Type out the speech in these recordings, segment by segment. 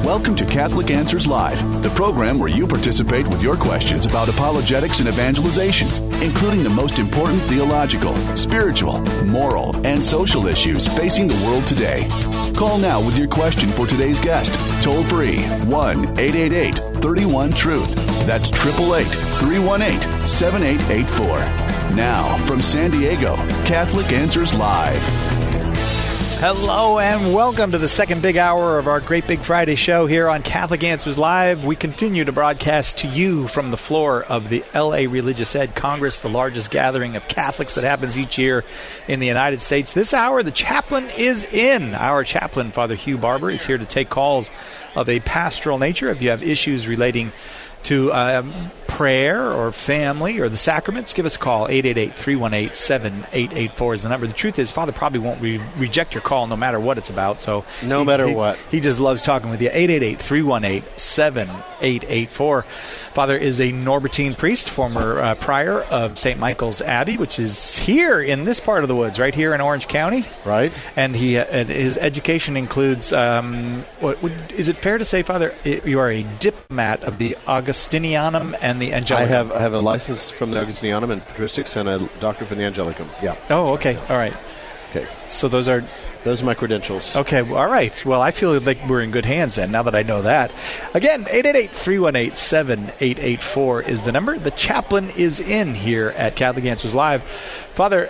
Welcome to Catholic Answers Live, the program where you participate with your questions about apologetics and evangelization, including the most important theological, spiritual, moral, and social issues facing the world today. Call now with your question for today's guest. Toll free 1-888-31-TRUTH. That's 888-318-7884. Now, from San Diego, Catholic Answers Live. Hello and welcome to the second big hour of our Great Big Friday show here on Catholic Answers Live. We continue to broadcast to you from the floor of the LA Religious Ed Congress, the largest gathering of Catholics that happens each year in the United States. This hour, the chaplain is in. Our chaplain, Father Hugh Barber, is here to take calls of a pastoral nature. If you have issues relating to prayer or family or the sacraments, give us a call. 888-318-7884 is the number. The truth is, Father probably won't reject your call no matter what it's about. So no matter what. He just loves talking with you. 888-318-7884. Father is a Norbertine priest, former prior of St. Michael's Abbey, which is here in this part of the woods, right here in Orange County. Right. And his education includes, is it fair to say, Father, you are a diplomat of the Augustinianum and the Angelicum? I have a license from the Augustinianum in patristics and a doctorate from the Angelicum. Yeah. Oh, okay. All right. Okay. So those are my credentials. Okay. All right. Well, I feel like we're in good hands then, now that I know that. Again, 888-318-7884 is the number. The chaplain is in here at Catholic Answers Live. Father,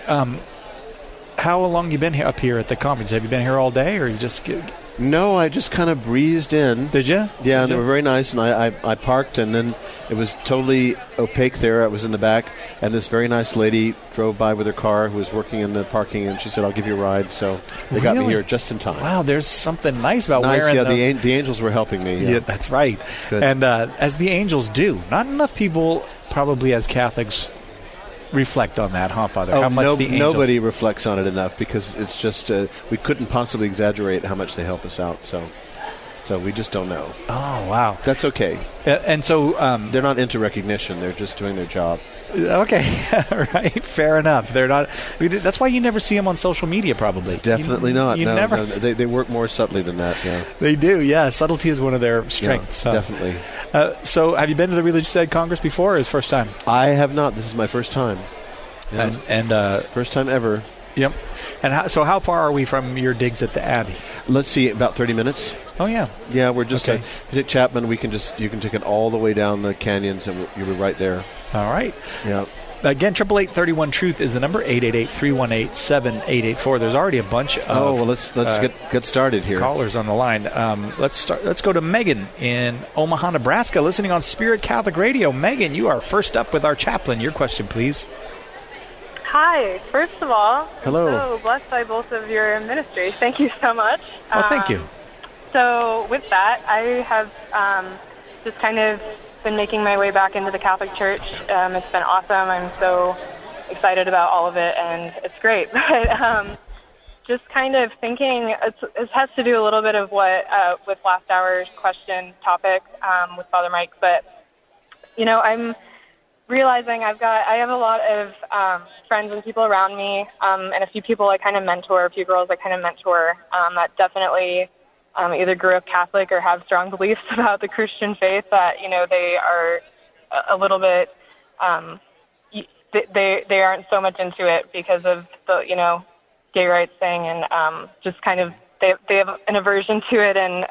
how long you been up here at the conference? Have you been here all day, or you just... No, I just kind of breezed in. Did you? Yeah, and they were very nice, and I parked, and then it was totally opaque there. I was in the back, and this very nice lady drove by with her car who was working in the parking, and she said, I'll give you a ride. So they got me here just in time. Wow, there's something nice about wearing the angels were helping me. Yeah, that's right. Good. And as the angels do. Not enough people, probably as Catholics, reflect on that, huh, Father? How much the angels... Nobody reflects on it enough, because it's just we couldn't possibly exaggerate how much they help us out. So we just don't know. Oh, wow. That's okay. And so... they're not into recognition. They're just doing their job. Okay. Right. Fair enough. They're not... That's why you never see them on social media, probably. Definitely not. You no, never... No, they work more subtly than that, yeah. They do, yeah. Subtlety is one of their strengths. Yeah, definitely. So have you been to the Religious Ed Congress before, or is it first time? I have not. This is my first time. Yeah. And first time ever. Yep. And how far are we from your digs at the Abbey? Let's see, about 30 minutes. Oh, yeah. Yeah, we're just at Chapman. You can take it all the way down the canyons, and you'll be right there. All right. Yeah. Again, 888-31-TRUTH is the number, 888-318-7884. There's already a bunch of let's get started here. Callers on the line. Let's go to Megan in Omaha, Nebraska, listening on Spirit Catholic Radio. Megan, you are first up with our chaplain. Your question, please. Hi. First of all, hello. I'm so blessed by both of your ministries. Thank you so much. Oh, thank you. So with that, I have just kind of been making my way back into the Catholic Church. It's been awesome. I'm so excited about all of it, and it's great. But just kind of thinking, it has to do a little bit of what with last hour's question topic with Father Mike. But I'm realizing I have a lot of friends and people around me, and a few people I kind of mentor, a few girls I kind of mentor that definitely either grew up Catholic or have strong beliefs about the Christian faith that, they are a little bit, they aren't so much into it because of the, gay rights thing, and just kind of, they have an aversion to it, and,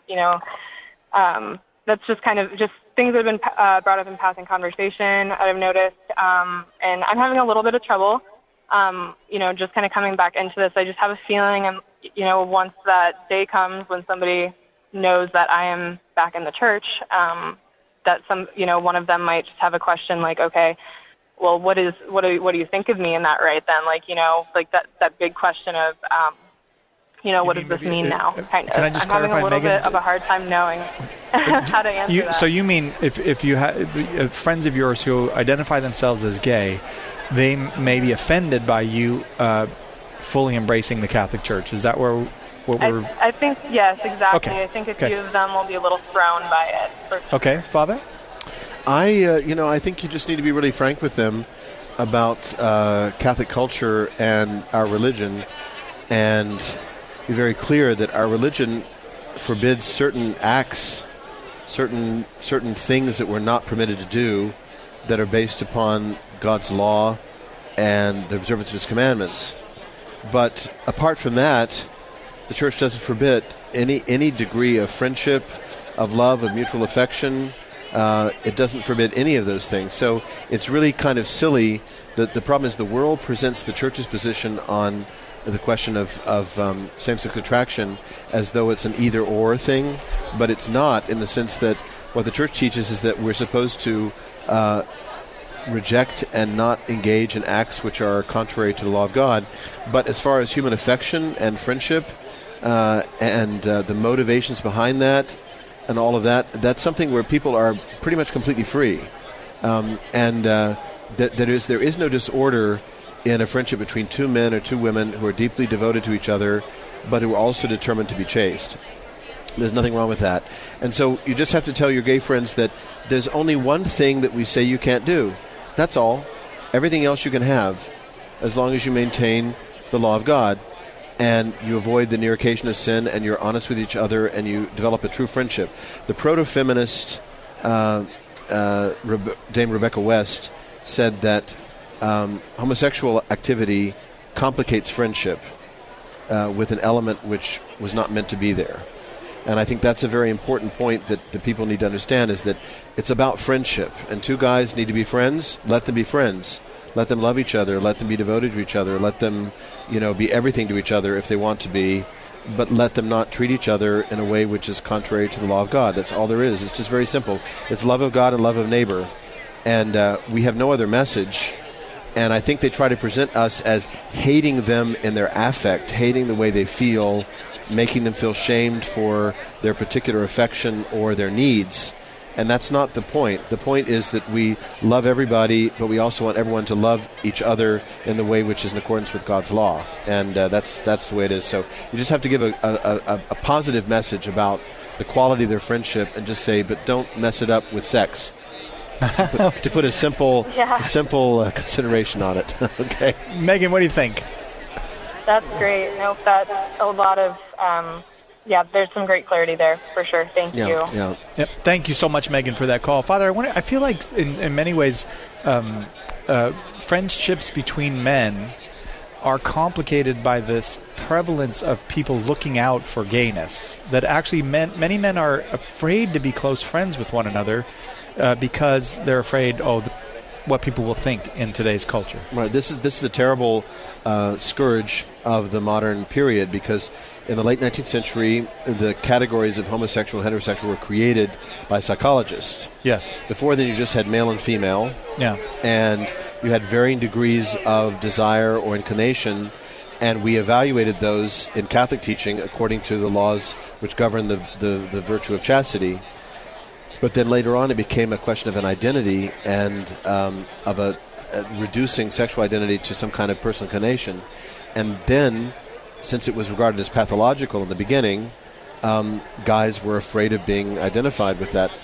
that's just kind of just things that have been brought up in passing conversation, I've noticed, and I'm having a little bit of trouble, just kind of coming back into this. I just have a feeling, once that day comes when somebody knows that I am back in the church, that one of them might just have a question like, okay, well, what do you think of me in that right then? Like that big question of, what does this mean now? Kind of. Can I just I'm having clarify, a little Megan? bit of a hard time knowing how to answer that. So you mean if you have friends of yours who identify themselves as gay, they may be offended by you fully embracing the Catholic Church? Is that what we're... I think, yes, exactly. Okay. I think a few of them will be a little thrown by it. For sure. Okay, Father? I think you just need to be really frank with them about Catholic culture and our religion, and be very clear that our religion forbids certain acts, certain things that we're not permitted to do that are based upon God's law and the observance of His commandments. But apart from that, the church doesn't forbid any degree of friendship, of love, of mutual affection. It doesn't forbid any of those things. So it's really kind of silly. The problem is the world presents the church's position on the question of same-sex attraction as though it's an either-or thing, but it's not, in the sense that what the church teaches is that we're supposed to reject and not engage in acts which are contrary to the law of God. But as far as human affection and friendship and the motivations behind that and all of that, that's something where people are pretty much completely free. There is no disorder in a friendship between two men or two women who are deeply devoted to each other, but who are also determined to be chaste. There's nothing wrong with that. And so you just have to tell your gay friends that there's only one thing that we say you can't do. That's all. Everything else you can have, as long as you maintain the law of God and you avoid the near occasion of sin and you're honest with each other and you develop a true friendship. The proto-feminist Dame Rebecca West said that homosexual activity complicates friendship with an element which was not meant to be there. And I think that's a very important point that the people need to understand, is that it's about friendship. And two guys need to be friends. Let them be friends. Let them love each other. Let them be devoted to each other. Let them, be everything to each other if they want to be. But let them not treat each other in a way which is contrary to the law of God. That's all there is. It's just very simple. It's love of God and love of neighbor. And we have no other message. And I think they try to present us as hating them in their affect, hating the way they feel, making them feel shamed for their particular affection or their needs. And that's not the point. The point is that we love everybody, but we also want everyone to love each other in the way which is in accordance with God's law. And that's the way it is. So you just have to give a positive message about the quality of their friendship and just say, but don't mess it up with sex. to put a simple consideration on it. Okay. Megan, what do you think? That's great. Nope, that's a lot of, there's some great clarity there for sure. Thank you. Yeah. Yep. Thank you so much, Megan, for that call. Father, I feel like in many ways, friendships between men are complicated by this prevalence of people looking out for gayness. That actually many men are afraid to be close friends with one another because they're afraid, what people will think in today's culture. Right. This is a terrible scourge of the modern period, because in the late 19th century, the categories of homosexual and heterosexual were created by psychologists. Yes. Before then, you just had male and female. Yeah. And you had varying degrees of desire or inclination, and we evaluated those in Catholic teaching according to the laws which govern the virtue of chastity. But then later on, it became a question of an identity and of a reducing sexual identity to some kind of personal inclination. And then, since it was regarded as pathological in the beginning, guys were afraid of being identified with that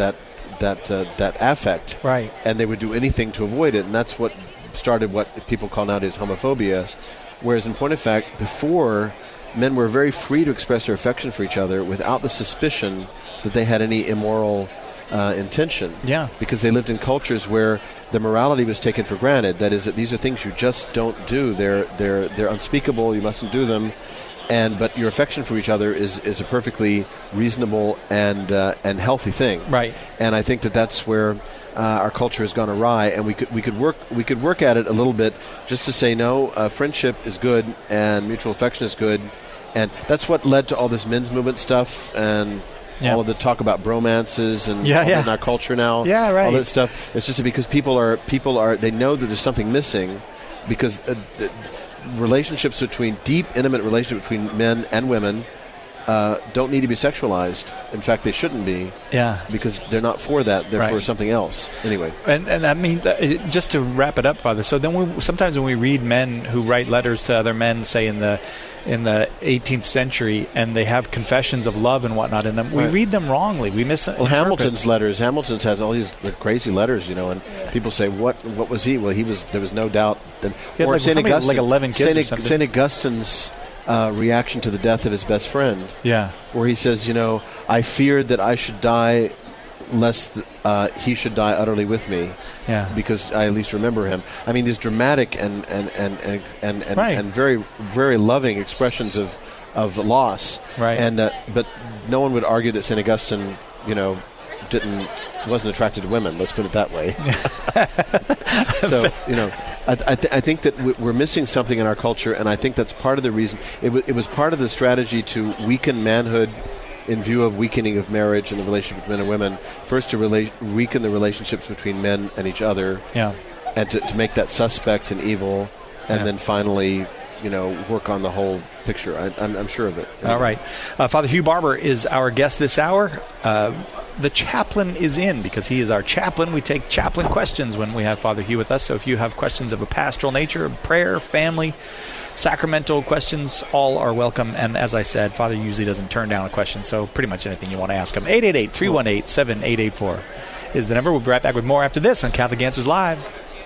affect, right? And they would do anything to avoid it. And that's what started what people call nowadays homophobia. Whereas, in point of fact, before, men were very free to express their affection for each other without the suspicion that they had any immoral intention. Yeah. Because they lived in cultures where the morality was taken for granted. That is, that these are things you just don't do. They're unspeakable. You mustn't do them. But your affection for each other is a perfectly reasonable and healthy thing. Right. And I think that's where our culture has gone awry. And we could work at it a little bit, just to say no. Friendship is good and mutual affection is good, and that's what led to all this men's movement stuff and all of the talk about bromances and in our culture now. Yeah, right. All that stuff. It's just because people are they know that there's something missing, because relationships deep, intimate relationships between men and women don't need to be sexualized. In fact, they shouldn't be. Yeah. Because they're not for that. They're for something else. Anyway. And I mean, just to wrap it up, Father, so then sometimes when we read men who write letters to other men, say in the 18th century, and they have confessions of love and whatnot in them, we read them wrongly. We misinterpret. Well, Hamilton's letters. Hamilton's has all these crazy letters, and people say, what was he? Well, there was no doubt. Or St. Augustine. Like 11 kids or something. St. Augustine's reaction to the death of his best friend. Yeah. Where he says, I feared that I should die lest he should die utterly with me. Yeah. Because I at least remember him. I mean, these dramatic and Right. very, very loving expressions of loss. Right. And but no one would argue that St. Augustine, wasn't attracted to women. Let's put it that way. So, I think that we're missing something in our culture, and I think that's part of the reason. It was part of the strategy to weaken manhood in view of weakening of marriage and the relationship between men and women. First, to weaken the relationships between men and each other, and to make that suspect and evil, and then finally, work on the whole picture. I'm sure of it. All right. Father Hugh Barber is our guest this hour. The chaplain is in because he is our chaplain. We take chaplain questions when we have Father Hugh with us. So if you have questions of a pastoral nature, prayer, family, sacramental questions, all are welcome. And as I said, Father usually doesn't turn down a question, so pretty much anything you want to ask him. 888-318-7884 is the number. We'll be right back with more after this on Catholic Answers Live.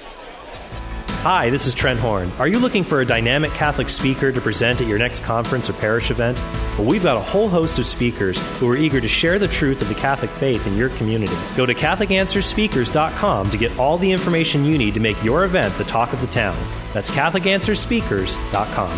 Hi, this is Trent Horn. Are you looking for a dynamic Catholic speaker to present at your next conference or parish event? Well, we've got a whole host of speakers who are eager to share the truth of the Catholic faith in your community. Go to CatholicAnswersSpeakers.com to get all the information you need to make your event the talk of the town. That's CatholicAnswersSpeakers.com.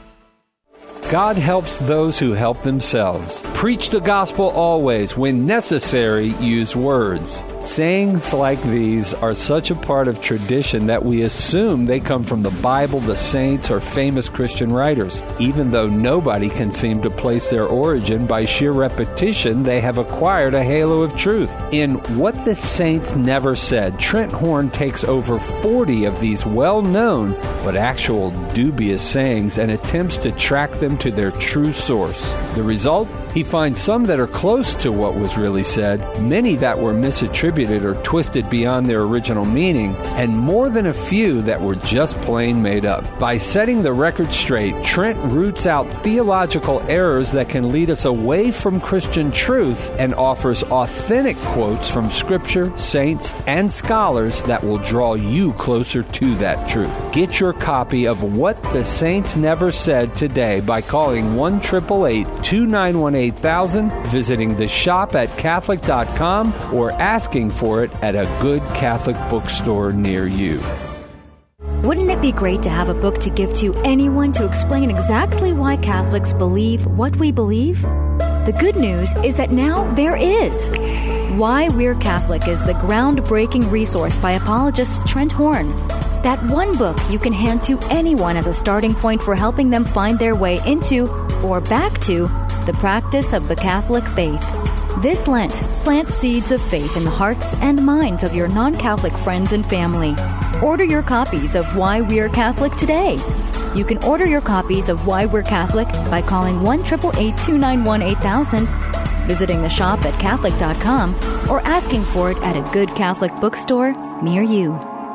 God helps those who help themselves. Preach the gospel always. When necessary, use words. Sayings like these are such a part of tradition that we assume they come from the Bible, the saints, or famous Christian writers. Even though nobody can seem to place their origin, by sheer repetition, they have acquired a halo of truth. In What the Saints Never Said, Trent Horn takes over 40 of these well-known but actual dubious sayings and attempts to track them to their true source. The result? He finds some that are close to what was really said, many that were misattributed or twisted beyond their original meaning, and more than a few that were just plain made up. By setting the record straight, Trent roots out theological errors that can lead us away from Christian truth and offers authentic quotes from Scripture, saints, and scholars that will draw you closer to that truth. Get your copy of What the Saints Never Said today by calling 1-888-291-8000, visiting the shop at Catholic.com, or asking for it at a good Catholic bookstore near you. Wouldn't it be great to have a book to give to anyone to explain exactly why Catholics believe what we believe? The good news is that now there is. Why We're Catholic is the groundbreaking resource by apologist Trent Horn. That one book you can hand to anyone as a starting point for helping them find their way into, or back to, the practice of the Catholic faith. This Lent, plant seeds of faith in the hearts and minds of your non-Catholic friends and family. Order your copies of Why We're Catholic today. You can order your copies of Why We're Catholic by calling 1-888-291-8000, visiting the shop at Catholic.com, or asking for it at a good Catholic bookstore near you.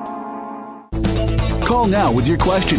Call now with your question.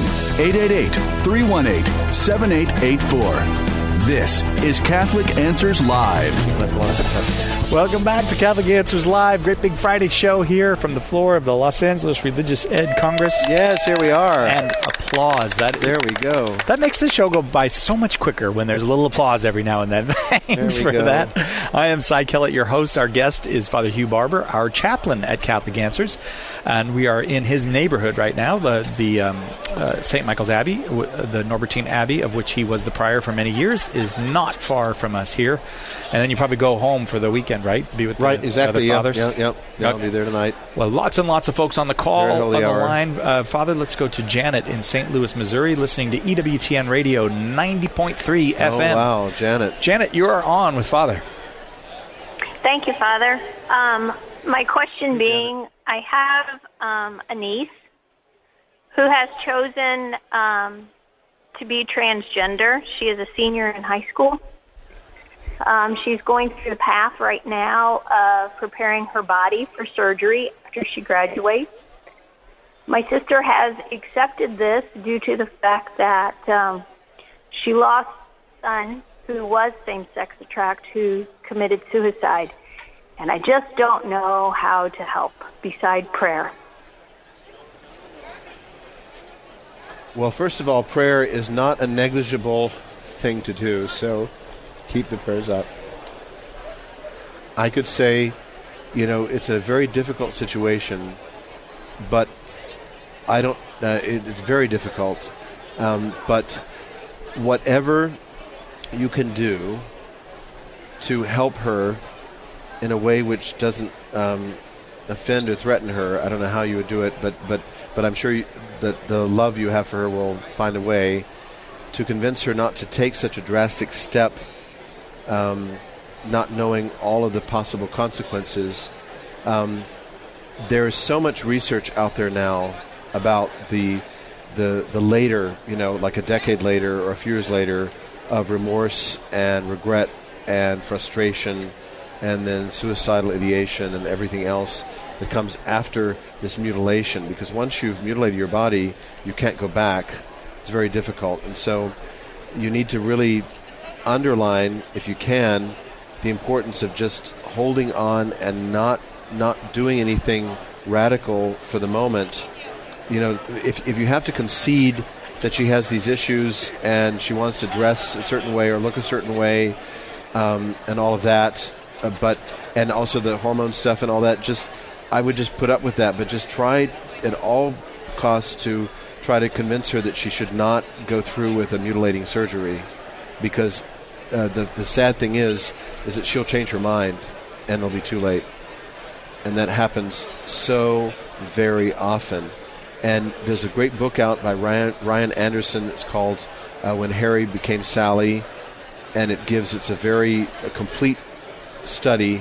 888-318-7884. This is Catholic Answers Live. Welcome back to Catholic Answers Live. Great Big Friday show here from the floor of the Los Angeles Religious Ed Congress. Yes, here we are. And applause. There we go. That makes the show go by so much quicker when there's a little applause every now and then. Thanks for that. I am Cy Kellett, your host. Our guest is Father Hugh Barber, our chaplain at Catholic Answers. And we are in his neighborhood right now, the St. Michael's Abbey, the Norbertine Abbey, of which he was the prior for many years, is not far from us here. And then you probably go home for the weekend, right? Be with exactly. the other fathers. Yep. I'll be there tonight. Well, lots and lots of folks on the call, on the line. Father, let's go to Janet in St. Louis, Missouri, listening to EWTN Radio 90.3 FM. Oh, wow, Janet. Janet, you are on with Father. Thank you, Father. My question being, I have a niece who has chosen to be transgender. She is a senior in high school. She's going through the path right now of preparing her body for surgery after she graduates. My sister has accepted this due to the fact that she lost a son who was same-sex attract, who committed suicide. And I just don't know how to help beside prayer. Well, first of all, prayer is not a negligible thing to do, so keep the prayers up. I could say, it's a very difficult situation, but I don't. It's very difficult, but whatever you can do to help her in a way which doesn't offend or threaten her. I don't know how you would do it, but I'm sure that the love you have for her will find a way to convince her not to take such a drastic step, not knowing all of the possible consequences. There is so much research out there now about the later, like a decade later or a few years later, of remorse and regret and frustration, and then suicidal ideation and everything else that comes after this mutilation. Because once you've mutilated your body, you can't go back. It's very difficult. And so you need to really underline, if you can, the importance of just holding on and not doing anything radical for the moment. If you have to concede that she has these issues and she wants to dress a certain way or look a certain way, and all of that, and also the hormone stuff and all that, I would just put up with that, but just try at all costs to try to convince her that she should not go through with a mutilating surgery, because the sad thing is that she'll change her mind and it'll be too late. And that happens so very often. And there's a great book out by Ryan Anderson that's called When Harry Became Sally, and it's a complete study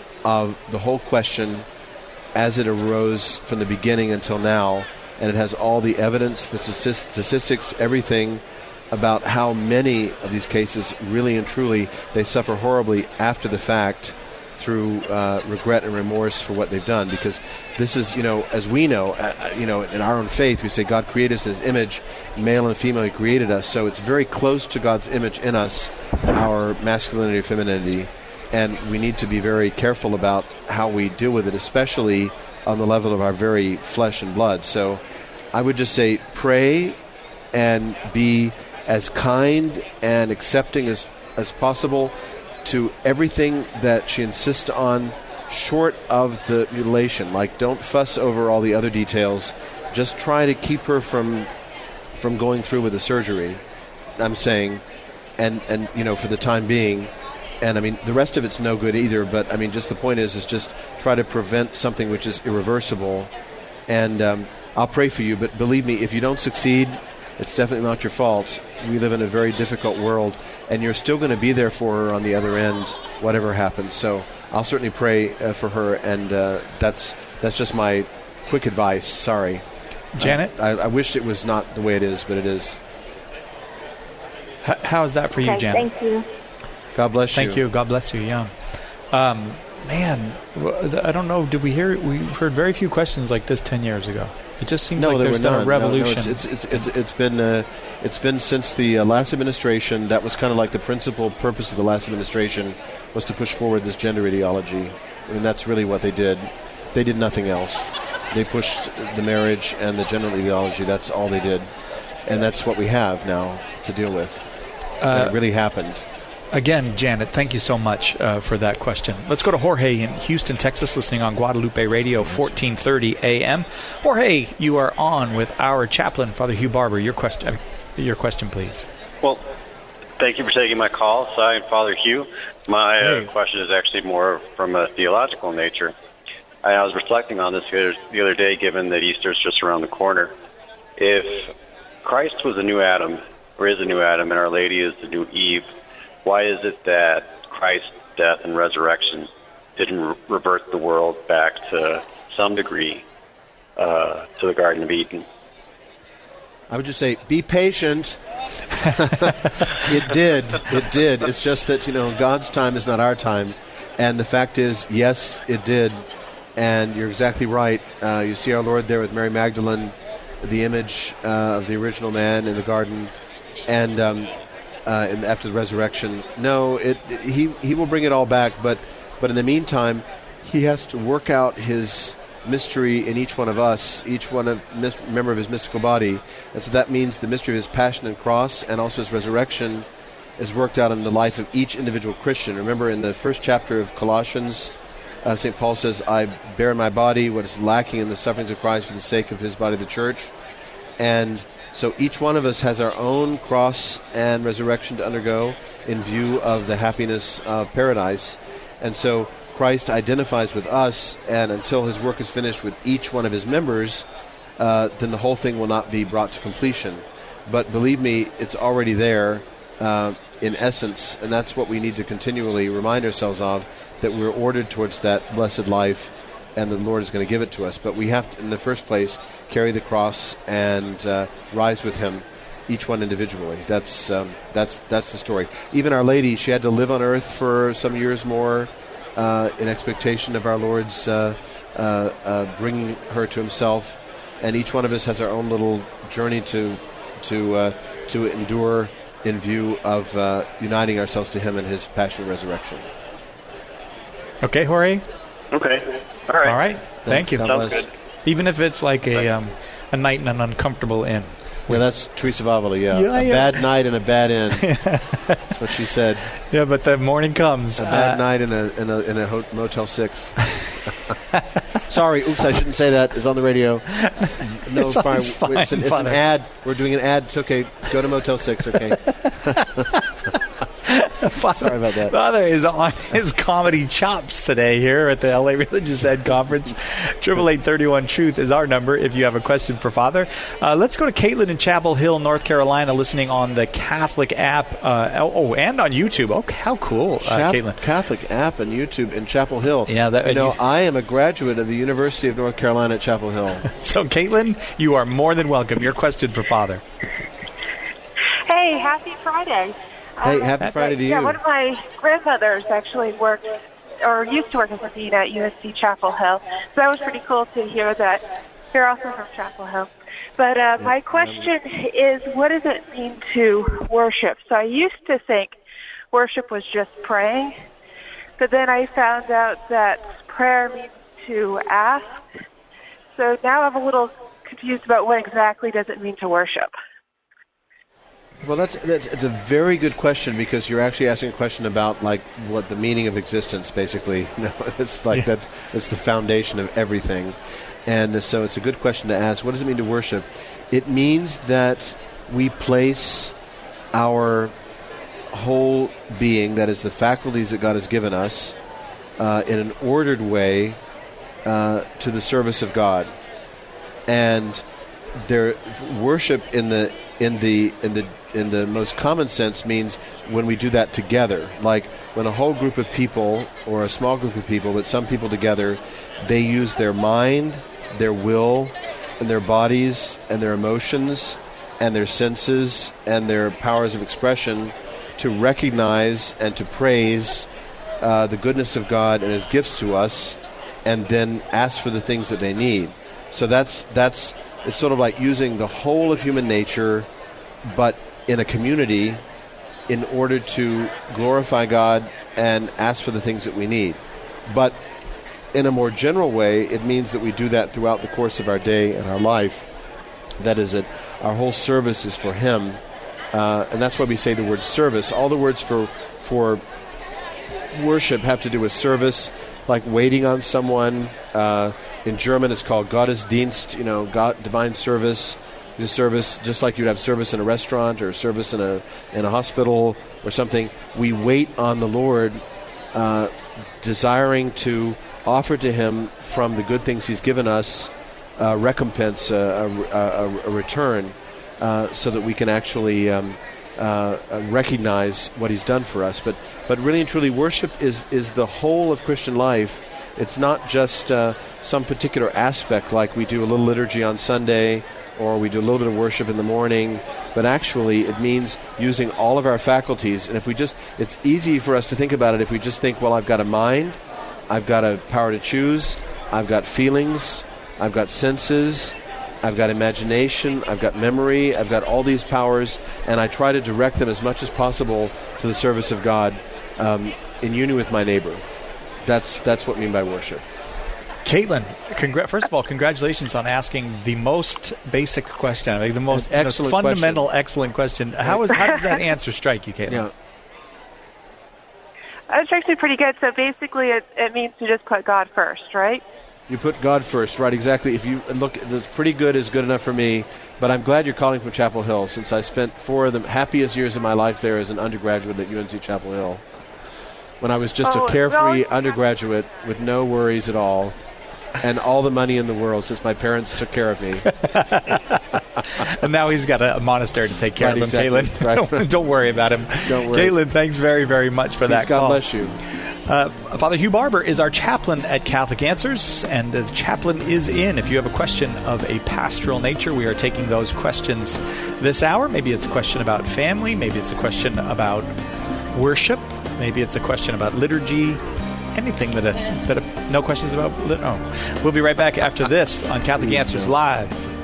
of the whole question as it arose from the beginning until now, and it has all the evidence, the statistics, everything about how many of these cases really and truly they suffer horribly after the fact through regret and remorse for what they've done. Because this is, as we know, in our own faith, we say God created us in His image, male and female, He created us. So it's very close to God's image in us, our masculinity or femininity, and we need to be very careful about how we deal with it, especially on the level of our very flesh and blood. So I would just say pray and be as kind and accepting as possible to everything that she insists on, short of the mutilation. Like, don't fuss over all the other details. Just try to keep her from going through with the surgery, I'm saying, and for the time being. And I mean, the rest of it's no good either, but I mean, just the point is just try to prevent something which is irreversible. And I'll pray for you, but believe me, if you don't succeed, it's definitely not your fault. We live in a very difficult world, and you're still going to be there for her on the other end, whatever happens. So I'll certainly pray for her, and that's just my quick advice. Sorry. Janet? I wish it was not the way it is, but it is. How is that for you, Janet? Thank you. God bless you. Thank you. God bless you. Yeah. Man, I don't know. We heard very few questions like this 10 years ago. It just seems like there's been a revolution. No, it's been since the last administration. That was kind of like the principal purpose of the last administration, was to push forward this gender ideology. I mean, that's really what they did. They did nothing else. They pushed the marriage and the gender ideology. That's all they did. And that's what we have now to deal with. And it really happened. Again, Janet, thank you so much for that question. Let's go to Jorge in Houston, Texas, listening on Guadalupe Radio, 1430 AM. Jorge, you are on with our chaplain, Father Hugh Barber. Your question, please. Well, thank you for taking my call. I'm Father Hugh. My question is actually more from a theological nature. I was reflecting on this the other day, given that Easter is just around the corner. If Christ was a new Adam, or is a new Adam, and Our Lady is the new Eve, why is it that Christ's death and resurrection didn't revert the world back to some degree to the Garden of Eden? I would just say, be patient. It did. It's just that, God's time is not our time. And the fact is, yes, it did. And you're exactly right. You see our Lord there with Mary Magdalene, the image of the original man in the garden. And after the resurrection, no, he will bring it all back. But in the meantime, he has to work out his mystery in each one of us, each one of member of his mystical body. And so that means the mystery of his passion and cross and also his resurrection is worked out in the life of each individual Christian. Remember in the first chapter of Colossians, St. Paul says, I bear in my body what is lacking in the sufferings of Christ for the sake of his body, the church. And so each one of us has our own cross and resurrection to undergo in view of the happiness of paradise. And so Christ identifies with us, and until his work is finished with each one of his members, then the whole thing will not be brought to completion. But believe me, it's already there in essence, and that's what we need to continually remind ourselves of, that we're ordered towards that blessed life, and the Lord is going to give it to us. But we have to, in the first place, carry the cross and rise with him, each one individually. That's the story. Even Our Lady, she had to live on earth for some years more in expectation of our Lord's bringing her to himself. And each one of us has our own little journey to endure in view of uniting ourselves to him in his passion and resurrection. Okay, Jorge? Okay. All right. Thank you. Sounds good. Even if it's like a night in an uncomfortable inn. Yeah, that's Teresa of Avila, a bad night and a bad inn. That's what she said. Yeah, but the morning comes. A bad night in a Motel 6. Sorry, oops, I shouldn't say that. It's on the radio. No, it's fine. It's an ad. We're doing an ad. It's okay. Go to Motel 6, okay? Sorry about that. Father is on his comedy chops today here at the LA Religious Ed Conference. 888-31-TRUTH is our number if you have a question for Father. Let's go to Caitlin in Chapel Hill, North Carolina, listening on the Catholic app. And on YouTube. Oh, how cool, Caitlin. Catholic app and YouTube in Chapel Hill. Yeah, I am a graduate of the University of North Carolina at Chapel Hill. So, Caitlin, you are more than welcome. Your question for Father. Hey, happy Friday. Hey, happy Friday to you. Yeah, one of my grandmothers actually worked or used to work as a dean at USC Chapel Hill. So that was pretty cool to hear that. You're also from Chapel Hill. But my question is, what does it mean to worship? So I used to think worship was just praying, but then I found out that prayer means to ask. So now I'm a little confused about what exactly does it mean to worship. Well, it's a very good question, because you're actually asking a question about like what the meaning of existence, basically. It's like that's the foundation of everything, and so it's a good question to ask. What does it mean to worship? It means that we place our whole being, that is the faculties that God has given us, in an ordered way to the service of God, and their worship in the most common sense means when we do that together. Like when a whole group of people, or a small group of people, but some people together, they use their mind, their will, and their bodies, and their emotions, and their senses, and their powers of expression to recognize and to praise the goodness of God and his gifts to us, and then ask for the things that they need. So it's sort of like using the whole of human nature, but in a community, in order to glorify God and ask for the things that we need. But in a more general way, it means that we do that throughout the course of our day and our life. That is, that our whole service is for him. And that's why we say the word service. All the words for worship have to do with service, like waiting on someone. In German, it's called Gottesdienst, God, divine service. The service, just like you'd have service in a restaurant or service in a hospital or something. We wait on the Lord, desiring to offer to him from the good things he's given us recompense, a return, so that we can actually recognize what he's done for us. But really and truly, worship is the whole of Christian life. It's not just some particular aspect, like we do a little liturgy on Sunday, or we do a little bit of worship in the morning, but actually it means using all of our faculties. And it's easy for us to think about it if we just think, well, I've got a mind, I've got a power to choose, I've got feelings, I've got senses, I've got imagination, I've got memory, I've got all these powers, and I try to direct them as much as possible to the service of God in union with my neighbor. That's what I mean by worship. Caitlin, first of all, congratulations on asking the most basic question, like the most fundamental, excellent question. How does that answer strike you, Caitlin? Yeah. It strikes me pretty good. So basically, it means to just put God first, right? You put God first, right? Exactly. If you look, it's pretty good is good enough for me. But I'm glad you're calling from Chapel Hill, since I spent 4 of the happiest years of my life there as an undergraduate at UNC Chapel Hill. When I was just a carefree undergraduate with no worries at all, and all the money in the world, since my parents took care of me. And now he's got a monastery to take care of him, exactly. Caitlin. Right. Don't worry about him. Don't worry. Caitlin, thanks very, very much for that God call. bless you. Father Hugh Barber is our chaplain at Catholic Answers, and the chaplain is in. If you have a question of a pastoral nature, we are taking those questions this hour. Maybe it's a question about family. Maybe it's a question about worship. Maybe it's a question about liturgy. Anything no questions about. We'll be right back after this on Catholic Answers Live.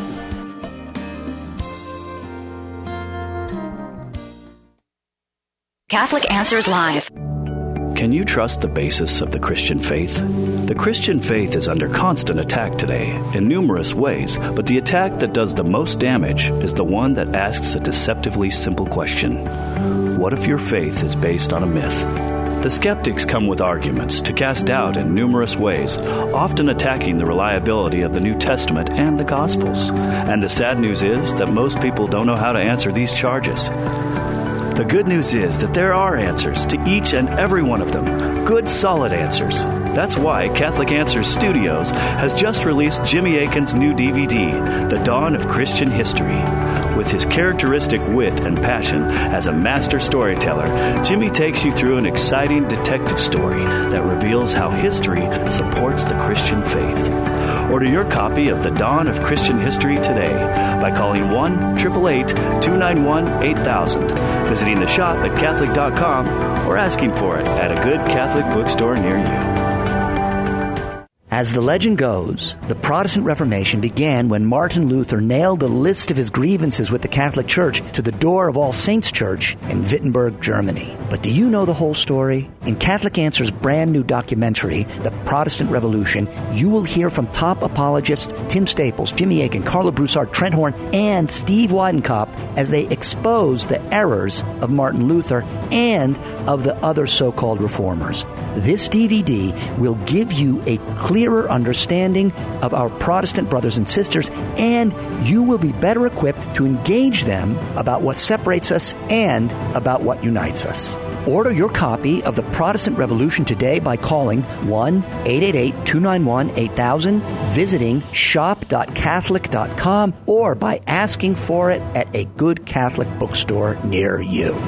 Catholic Answers Live. Can you trust the basis of the Christian faith? The Christian faith is under constant attack today in numerous ways, but the attack that does the most damage is the one that asks a deceptively simple question. What if your faith is based on a myth? The skeptics come with arguments to cast doubt in numerous ways, often attacking the reliability of the New Testament and the Gospels. And the sad news is that most people don't know how to answer these charges. The good news is that there are answers to each and every one of them. Good, solid answers. That's why Catholic Answers Studios has just released Jimmy Akin's new DVD, The Dawn of Christian History. With his characteristic wit and passion as a master storyteller, Jimmy takes you through an exciting detective story that reveals how history supports the Christian faith. Order your copy of The Dawn of Christian History today by calling 1-888-291-8000, visiting the shop at Catholic.com, or asking for it at a good Catholic bookstore near you. As the legend goes, the Protestant Reformation began when Martin Luther nailed a list of his grievances with the Catholic Church to the door of All Saints Church in Wittenberg, Germany. But do you know the whole story? In Catholic Answers' brand new documentary, The Protestant Revolution, you will hear from top apologists Tim Staples, Jimmy Akin, Carla Broussard, Trent Horn, and Steve Weidenkopf as they expose the errors of Martin Luther and of the other so-called reformers. This DVD will give you a clearer understanding of our Protestant brothers and sisters, and you will be better equipped to engage them about what separates us and about what unites us. Order your copy of The Protestant Revolution today by calling 1-888-291-8000, visiting shop.catholic.com, or by asking for it at a good Catholic bookstore near you.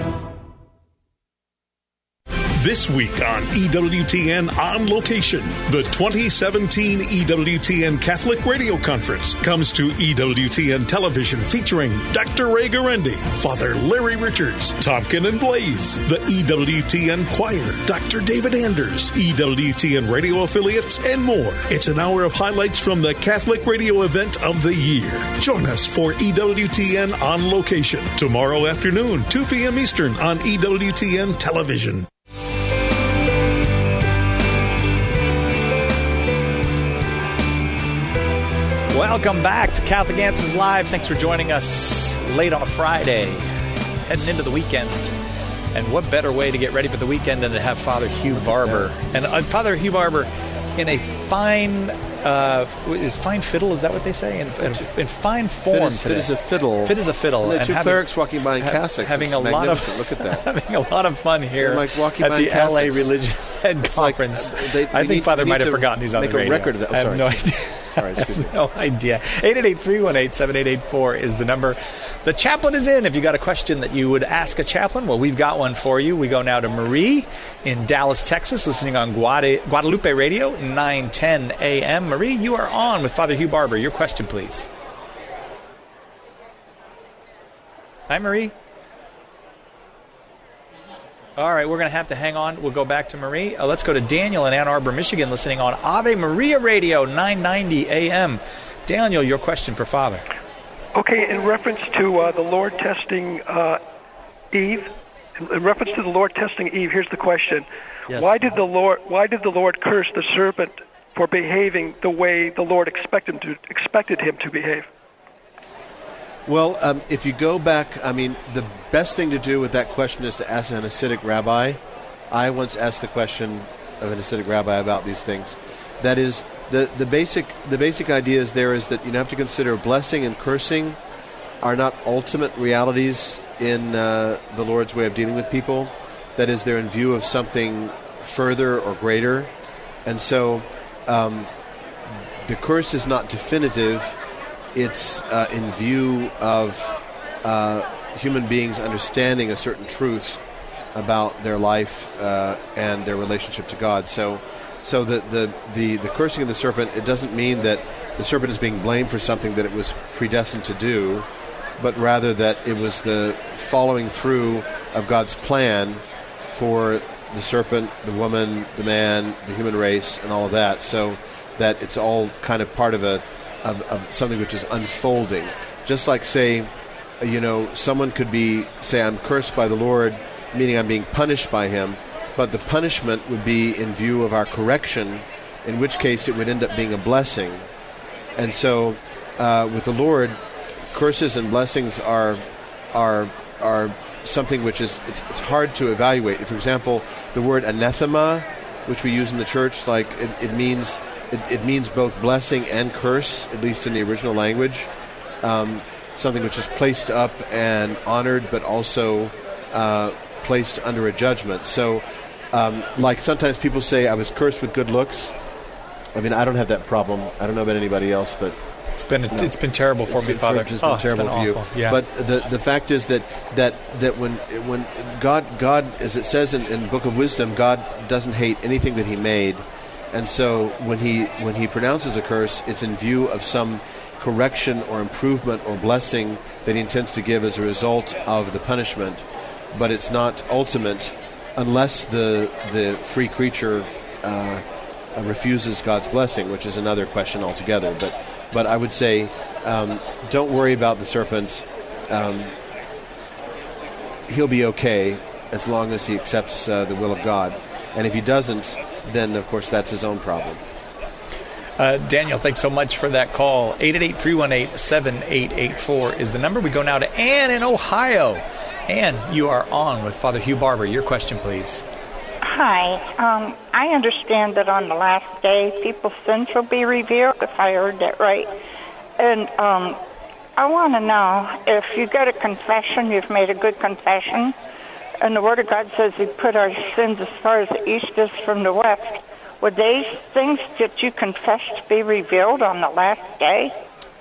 This week on EWTN On Location, the 2017 EWTN Catholic Radio Conference comes to EWTN Television featuring Dr. Ray Garendi, Father Larry Richards, Tompkin and Blaze, the EWTN Choir, Dr. David Anders, EWTN radio affiliates, and more. It's an hour of highlights from the Catholic radio event of the year. Join us for EWTN On Location tomorrow afternoon, 2 p.m. Eastern on EWTN Television. Welcome back to Catholic Answers Live. Thanks for joining us late on a Friday, heading into the weekend. And what better way to get ready for the weekend than to have Father Hugh Barber. And Father Hugh Barber in a fine, is fine fiddle, is that what they say? In fine form today. Fit as a fiddle. Fit as a fiddle. And two clerics walking by in cassocks. Having a lot of, look at that. Having a lot of fun here like walking at by the LA Religious Ed Conference. I think Father might have forgotten he's on the radio. Make a record of that. I have no idea. Sorry, excuse me. No idea. 888-318-7884 is the number. The chaplain is in. If you got a question that you would ask a chaplain, well, we've got one for you. We go now to Marie in Dallas, Texas, listening on Guadalupe Radio, 910 a.m. Marie, you are on with Father Hugh Barber. Your question, please. Hi, Marie. All right, we're going to have to hang on. We'll go back to Marie. Let's go to Daniel in Ann Arbor, Michigan, listening on Ave Maria Radio, 990 a.m. Daniel, your question for Father. Okay, in reference to the Lord testing Eve, here's the question: yes. Why did the Lord curse the serpent for behaving the way the Lord expected him to behave? Well, if you go back, I mean, the best thing to do with that question is to ask an Hasidic rabbi. I once asked the question of an Hasidic rabbi about these things. That is, the basic idea is that you have to consider blessing and cursing are not ultimate realities in the Lord's way of dealing with people. That is, they're in view of something further or greater. And so the curse is not definitive. It's in view of human beings understanding a certain truth about their life and their relationship to God. So the cursing of the serpent, it doesn't mean that the serpent is being blamed for something that it was predestined to do, but rather that it was the following through of God's plan for the serpent, the woman, the man, the human race, and all of that. So that it's all kind of part of something which is unfolding. Just like, say, someone could say, I'm cursed by the Lord, meaning I'm being punished by him, but the punishment would be in view of our correction, in which case it would end up being a blessing. And so with the Lord, curses and blessings are something which is it's hard to evaluate. For example, the word anathema, which we use in the church, like it means both blessing and curse, at least in the original language. Something which is placed up and honored, but also placed under a judgment. So, like sometimes people say, I was cursed with good looks. I mean, I don't have that problem. I don't know about anybody else, but it's been terrible for me, Father. It's been terrible for you. Yeah. But the fact is that when God, as it says in the Book of Wisdom, God doesn't hate anything that He made, and so when He pronounces a curse, it's in view of some correction or improvement or blessing that He intends to give as a result of the punishment. But it's not ultimate unless the free creature refuses God's blessing, which is another question altogether. But I would say, don't worry about the serpent. He'll be okay as long as he accepts the will of God. And if he doesn't, then, of course, that's his own problem. Daniel, thanks so much for that call. 888-318-7884 is the number. We go now to Ann in Ohio. Ann, you are on with Father Hugh Barber. Your question, please. Hi. I understand that on the last day, people's sins will be revealed, if I heard that right. And I want to know, if you get a confession, you've made a good confession, and the Word of God says He put our sins as far as the east is from the west, would these things that you confessed be revealed on the last day?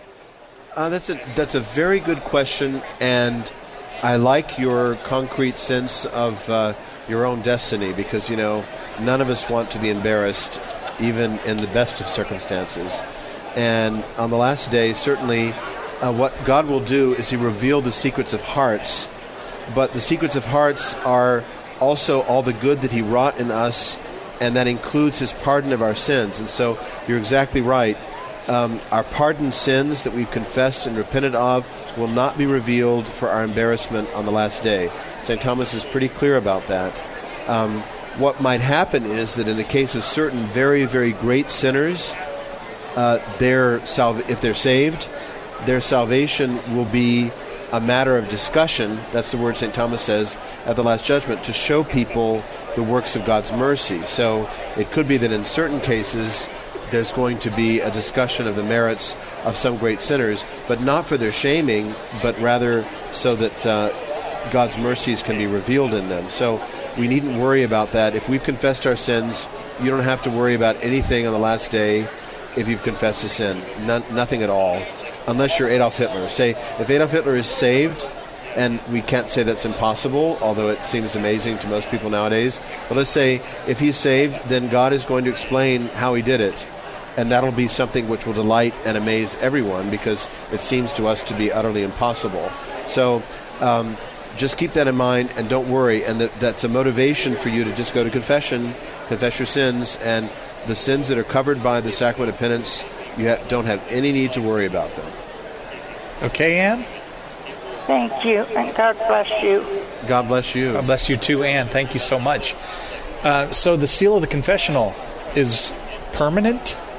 That's a very good question, and I like your concrete sense of your own destiny, because, none of us want to be embarrassed, even in the best of circumstances. And on the last day, certainly, what God will do is He reveal the secrets of hearts, but the secrets of hearts are also all the good that He wrought in us, and that includes His pardon of our sins. And so you're exactly right. Our pardoned sins that we've confessed and repented of will not be revealed for our embarrassment on the last day. St. Thomas is pretty clear about that. What might happen is that in the case of certain very, very great sinners, if they're saved, their salvation will be a matter of discussion. That's the word St. Thomas says at the Last Judgment, to show people the works of God's mercy. So it could be that in certain cases there's going to be a discussion of the merits of some great sinners, but not for their shaming, but rather so that God's mercies can be revealed in them. So we needn't worry about that. If we've confessed our sins, you don't have to worry about anything on the last day if you've confessed a sin. Nothing at all, unless you're Adolf Hitler. Say, if Adolf Hitler is saved, and we can't say that's impossible, although it seems amazing to most people nowadays, but let's say if he's saved, then God is going to explain how He did it. And that'll be something which will delight and amaze everyone, because it seems to us to be utterly impossible. So just keep that in mind and don't worry. And that's a motivation for you to just go to confession, confess your sins, and the sins that are covered by the sacrament of penance, you don't have any need to worry about them. Okay, Ann? Thank you, and God bless you. God bless you. God bless you too, Ann. Thank you so much. So the seal of the confessional is permanent?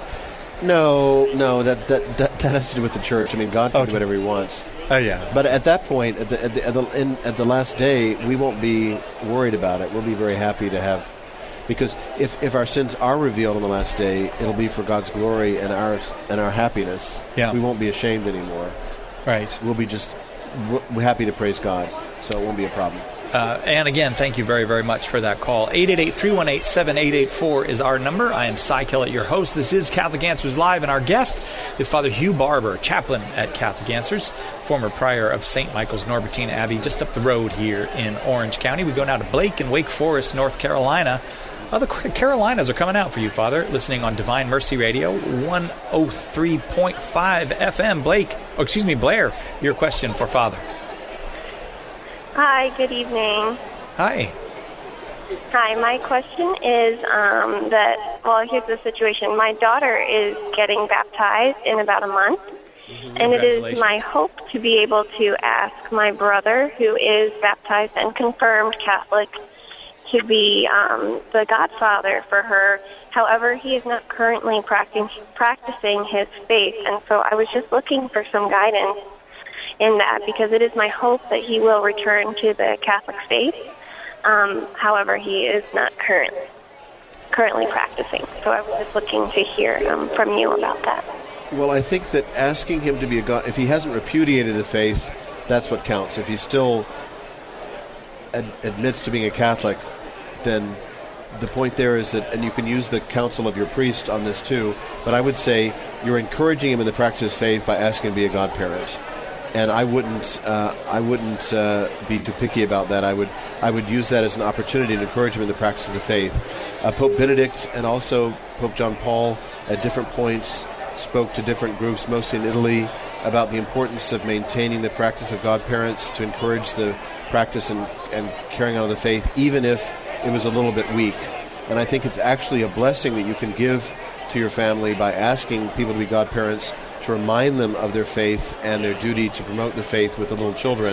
No, that has to do with the church. I mean, God can do whatever He wants. Oh yeah. But at that point, at the last day, we won't be worried about it. We'll be very happy to have, because if our sins are revealed on the last day, it'll be for God's glory and our happiness. Yeah. We won't be ashamed anymore. Right. We'll be we're happy to praise God, so it won't be a problem. And again, thank you very, very much for that call. 888-318-7884 is our number. I am Cy Kellett, your host. This is Catholic Answers Live, and our guest is Father Hugh Barber, chaplain at Catholic Answers, former prior of St. Michael's Norbertine Abbey, just up the road here in Orange County. We go now to Blake in Wake Forest, North Carolina. The Carolinas are coming out for you, Father, listening on Divine Mercy Radio, 103.5 FM. Blair, your question for Father. Hi, good evening. Hi. Hi, my question is here's the situation. My daughter is getting baptized in about a month, and it is my hope to be able to ask my brother, who is baptized and confirmed Catholic, to be the godfather for her. However, he is not currently practicing his faith, and so I was just looking for some guidance in that, because it is my hope that he will return to the Catholic faith. However, he is not currently practicing. So I was just looking to hear from you about that. Well, I think that asking him to be a god, if he hasn't repudiated the faith, that's what counts. If he still admits to being a Catholic, then the point there is that, and you can use the counsel of your priest on this too, but I would say you're encouraging him in the practice of faith by asking him to be a godparent. And I wouldn't be too picky about that. I would use that as an opportunity to encourage him in the practice of the faith. Pope Benedict and also Pope John Paul at different points spoke to different groups, mostly in Italy, about the importance of maintaining the practice of godparents, to encourage the practice and carrying on of the faith, even if it was a little bit weak. And I think it's actually a blessing that you can give to your family by asking people to be godparents, to remind them of their faith and their duty to promote the faith with the little children,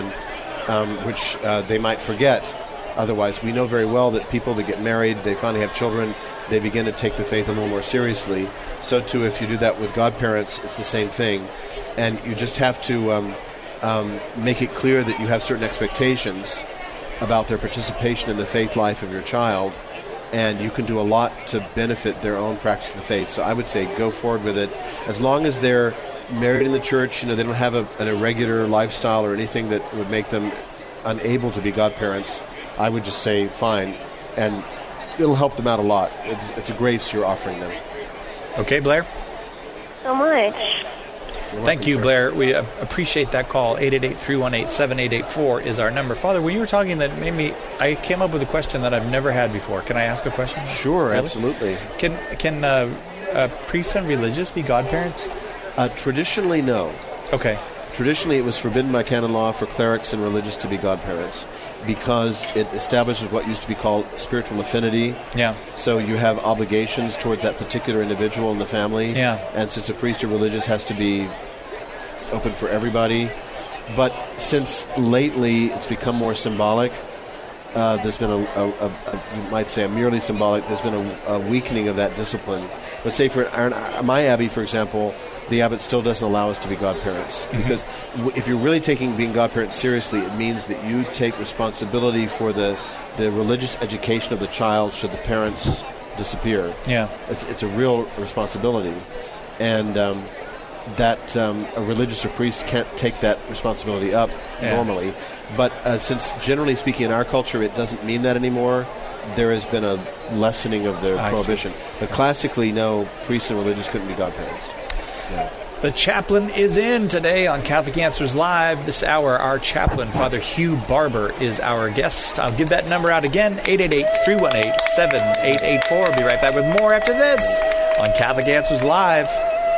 which they might forget. Otherwise, we know very well that people that get married, they finally have children, they begin to take the faith a little more seriously. So too, if you do that with godparents, it's the same thing. And you just have to make it clear that you have certain expectations about their participation in the faith life of your child, and you can do a lot to benefit their own practice of the faith. So I would say go forward with it. As long as they're married in the church, they don't have an irregular lifestyle or anything that would make them unable to be godparents, I would just say fine. And it'll help them out a lot. It's a grace you're offering them. Okay, Blair? So much. Thank you, Blair. We appreciate that call. 888-318-7884 is our number. Father, when you were talking, that made me, I came up with a question that I've never had before. Can I ask a question? Sure, really? Absolutely. Can priests and religious be godparents? Traditionally, no. Okay. Traditionally, it was forbidden by canon law for clerics and religious to be godparents, because it establishes what used to be called spiritual affinity. Yeah. So you have obligations towards that particular individual in the family. Yeah. And since a priest or religious has to be open for everybody. But since lately it's become more symbolic, there's been you might say a merely symbolic, there's been a weakening of that discipline. But say for my abbey, for example, the abbot still doesn't allow us to be godparents. Mm-hmm. Because if you're really taking being godparents seriously, it means that you take responsibility for the religious education of the child should the parents disappear. Yeah. It's a real responsibility. And that a religious or priest can't take that responsibility up normally. But since generally speaking in our culture it doesn't mean that anymore, there has been a lessening of the prohibition. But classically, no, priests and religious couldn't be godparents. Yeah. The chaplain is in today on Catholic Answers Live. This hour, our chaplain, Father Hugh Barber, is our guest. I'll give that number out again, 888-318-7884. I'll be right back with more after this on Catholic Answers Live.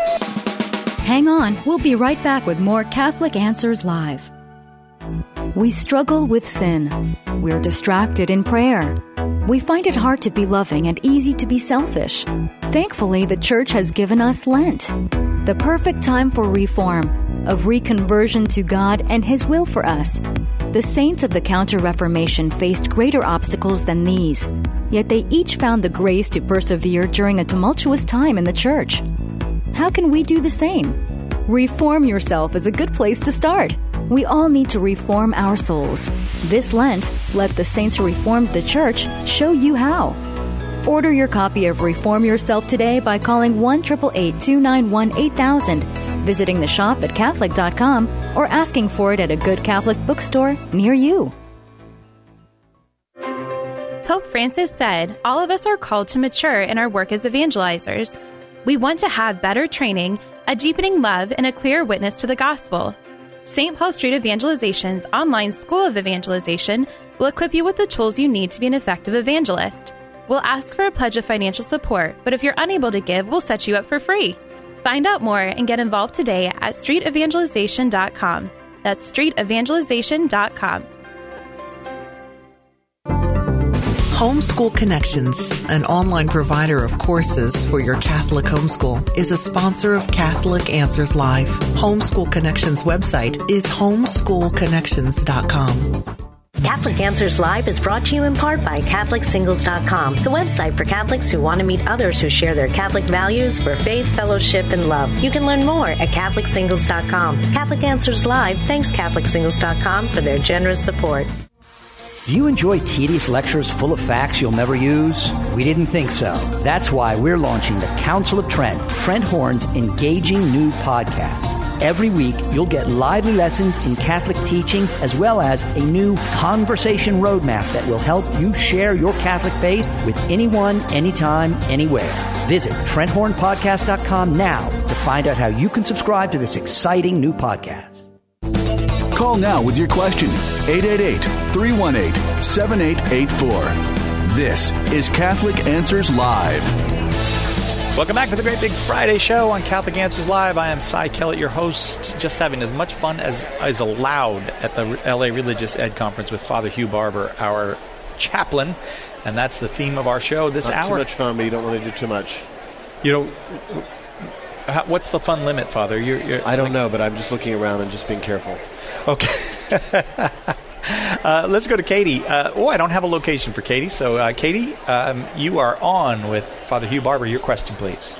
Hang on, we'll be right back with more Catholic Answers Live. We struggle with sin. We're distracted in prayer. We find it hard to be loving and easy to be selfish. Thankfully, the Church has given us Lent, the perfect time for reform, of reconversion to God and His will for us. The saints of the Counter-Reformation faced greater obstacles than these, yet they each found the grace to persevere during a tumultuous time in the Church. How can we do the same? Reform Yourself is a good place to start. We all need to reform our souls. This Lent, let the saints who reformed the church show you how. Order your copy of Reform Yourself today by calling 1-888-291-8000, visiting the shop at Catholic.com, or asking for it at a good Catholic bookstore near you. Pope Francis said, all of us are called to mature in our work as evangelizers. We want to have better training, a deepening love, and a clear witness to the gospel. St. Paul Street Evangelization's online School of Evangelization will equip you with the tools you need to be an effective evangelist. We'll ask for a pledge of financial support, but if you're unable to give, we'll set you up for free. Find out more and get involved today at streetevangelization.com. That's streetevangelization.com. Homeschool Connections, an online provider of courses for your Catholic homeschool, is a sponsor of Catholic Answers Live. Homeschool Connections website is homeschoolconnections.com. Catholic Answers Live is brought to you in part by CatholicSingles.com, the website for Catholics who want to meet others who share their Catholic values for faith, fellowship, and love. You can learn more at CatholicSingles.com. Catholic Answers Live thanks CatholicSingles.com for their generous support. Do you enjoy tedious lectures full of facts you'll never use? We didn't think so. That's why we're launching the Council of Trent, Trent Horn's engaging new podcast. Every week, you'll get lively lessons in Catholic teaching, as well as a new conversation roadmap that will help you share your Catholic faith with anyone, anytime, anywhere. Visit TrentHornPodcast.com now to find out how you can subscribe to this exciting new podcast. Call now with your question. 888-318-7884. This is Catholic Answers Live. Welcome back to the Great Big Friday Show on Catholic Answers Live. I am Cy Kellett, your host, just having as much fun as is allowed at the LA Religious Ed Conference with Father Hugh Barber, our chaplain, and that's the theme of our show this hour. Not too much fun, but you don't want to do too much. You know, what's the fun limit, Father? I don't know, but I'm just looking around and just being careful. Okay. Let's go to Katie. I don't have a location for Katie. So, Katie, you are on with Father Hugh Barber. Your question, please.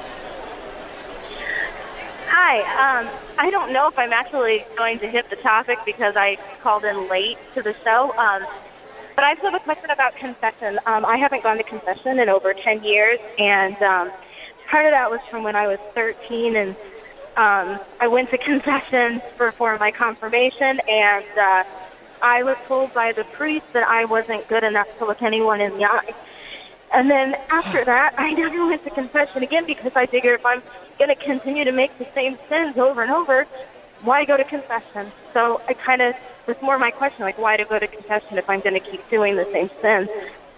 Hi. I don't know if I'm actually going to hit the topic because I called in late to the show. But I have a question about confession. I haven't gone to confession in over 10 years, and part of that was from when I was 13, and I went to confession for my confirmation, and I was told by the priest that I wasn't good enough to look anyone in the eye. And then after that, I never went to confession again because I figured if I'm going to continue to make the same sins over and over, why go to confession? So I kind of, was more my question, like, why to go to confession if I'm going to keep doing the same sins?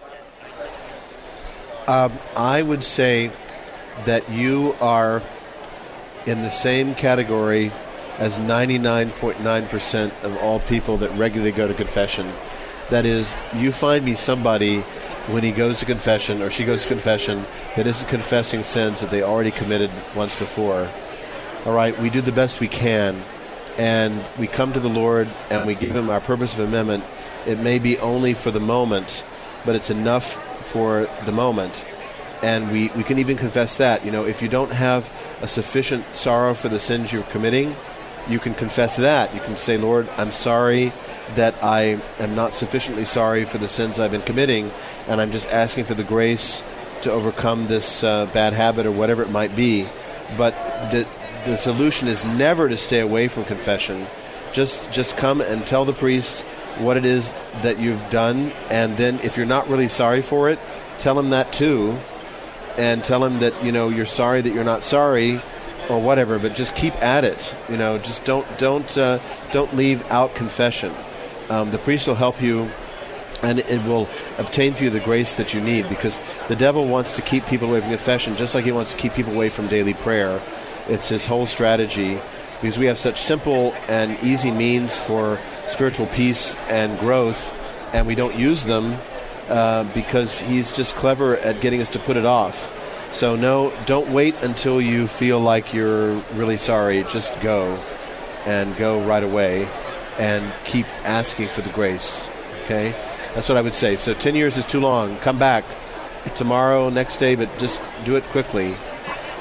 I would say that you are in the same category as 99.9% of all people that regularly go to confession. That is, you find me somebody when he goes to confession or she goes to confession that isn't confessing sins that they already committed once before. All right, we do the best we can, and we come to the Lord and we give him our purpose of amendment. It may be only for the moment, but it's enough for the moment. And we can even confess that. You know, if you don't have a sufficient sorrow for the sins you're committing, you can confess that. You can say, Lord, I'm sorry that I am not sufficiently sorry for the sins I've been committing, and I'm just asking for the grace to overcome this bad habit or whatever it might be. But the solution is never to stay away from confession. Just come and tell the priest what it is that you've done, and then if you're not really sorry for it, tell him that too, and tell him that, you know, you're sorry that you're not sorry, or whatever. But just keep at it. You know, just don't leave out confession. The priest will help you, and it will obtain for you the grace that you need, because the devil wants to keep people away from confession, just like he wants to keep people away from daily prayer. It's his whole strategy, because we have such simple and easy means for spiritual peace and growth, and we don't use them because he's just clever at getting us to put it off. So no, don't wait until you feel like you're really sorry. Just go, and go right away, and keep asking for the grace. Okay? That's what I would say. So 10 years is too long. Come back tomorrow, next day, but just do it quickly.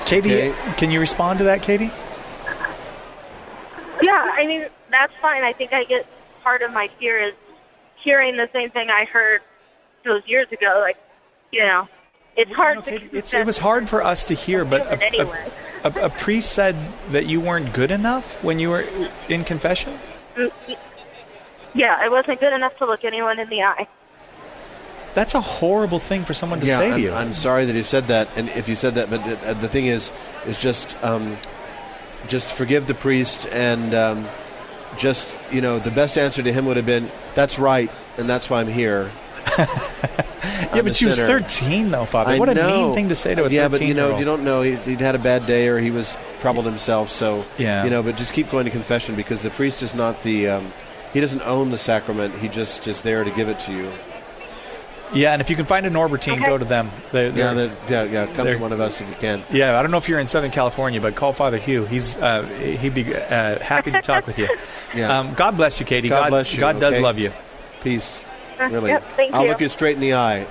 Katie, Okay. can you respond to that, Katie? Yeah, I mean, that's fine. I think I get part of my fear is hearing the same thing I heard those years ago. Like, it's hard to It was hard for us to hear, but anyway. a priest said that you weren't good enough when you were in confession? Yeah, I wasn't good enough to look anyone in the eye. That's a horrible thing for someone to say to you. I'm sorry that he said that, and if you said that, but the thing is just forgive the priest, and the best answer to him would have been, "That's right, and that's why I'm here." Yeah, but she was 13, though, Father. What a mean thing to say to a 13-year-old. Yeah, but you don't know. He'd had a bad day, or he was troubled himself. So but just keep going to confession, because the priest is not the. He doesn't own the sacrament. He just is there to give it to you. Yeah, and if you can find a Norbertine, go to them. Come to one of us if you can. Yeah, I don't know if you're in Southern California, but call Father Hugh. He'd be happy to talk with you. Yeah. God bless you, Katie. God bless you. God does okay? love you. Peace. Really. Yep, thank I'll you. look you straight in the eye.